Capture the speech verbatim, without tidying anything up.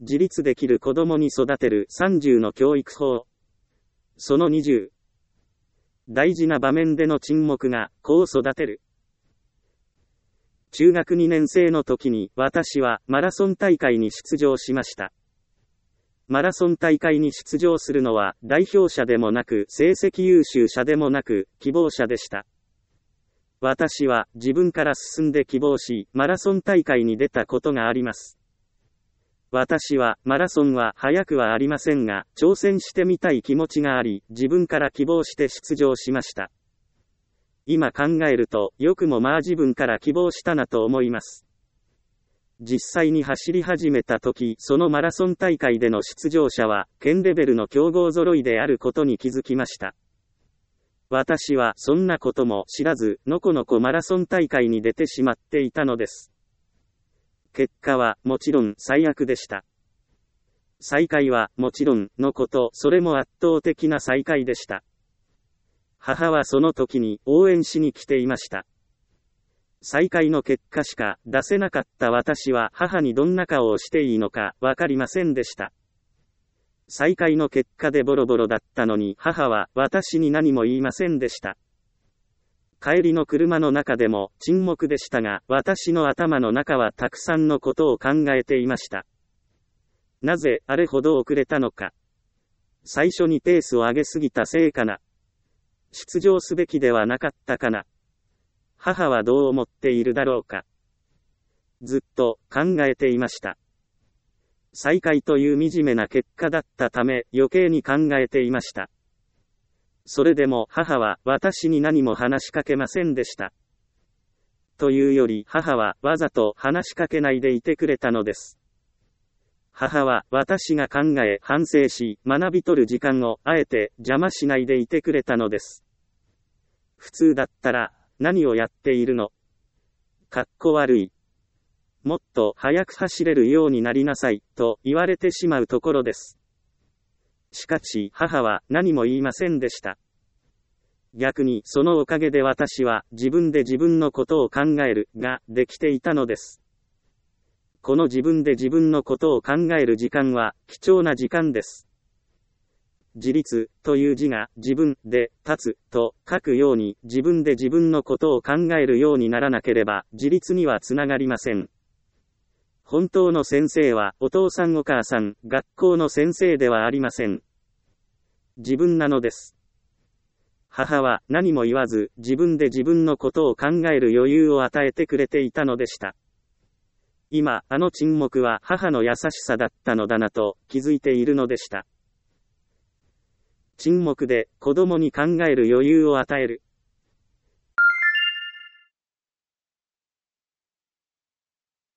自立できる子供に育てるさんじゅうの教育法。そのにじゅう。大事な場面での沈黙が子を育てる。中学にねん生の時に私はマラソン大会に出場しました。マラソン大会に出場するのは代表者でもなく成績優秀者でもなく希望者でした。私は自分から進んで希望し、マラソン大会に出たことがあります。私はマラソンは速くはありませんが、挑戦してみたい気持ちがあり、自分から希望して出場しました。今考えると、よくもまあ自分から希望したなと思います。実際に走り始めた時、そのマラソン大会での出場者は、県レベルの強豪揃いであることに気づきました。私はそんなことも知らず、のこのこマラソン大会に出てしまっていたのです。結果はもちろん最悪でした。最下位はもちろんのこと、それも圧倒的な最下位でした。母はその時に応援しに来ていました。最下位の結果しか出せなかった私は母にどんな顔をしていいのかわかりませんでした。最下位の結果でボロボロだったのに母は私に何も言いませんでした。帰りの車の中でも沈黙でしたが、私の頭の中はたくさんのことを考えていました。なぜあれほど遅れたのか。最初にペースを上げすぎたせいかな。出場すべきではなかったかな。母はどう思っているだろうか。ずっと考えていました。最下位という惨めな結果だったため余計に考えていました。それでも母は私に何も話しかけませんでした。というより母はわざと話しかけないでいてくれたのです。母は私が考え反省し学び取る時間をあえて邪魔しないでいてくれたのです。普通だったら何をやっているの？かっこ悪い。もっと早く走れるようになりなさい、と言われてしまうところです。しかし母は何も言いませんでした。逆にそのおかげで私は自分で自分のことを考えるができていたのです。この自分で自分のことを考える時間は貴重な時間です。自立という字が自分で立つと書くように自分で自分のことを考えるようにならなければ自立にはつながりません。本当の先生はお父さんお母さん、学校の先生ではありません。自分なのです。母は何も言わず自分で自分のことを考える余裕を与えてくれていたのでした。今、あの沈黙は母の優しさだったのだなと気づいているのでした。沈黙で子供に考える余裕を与える。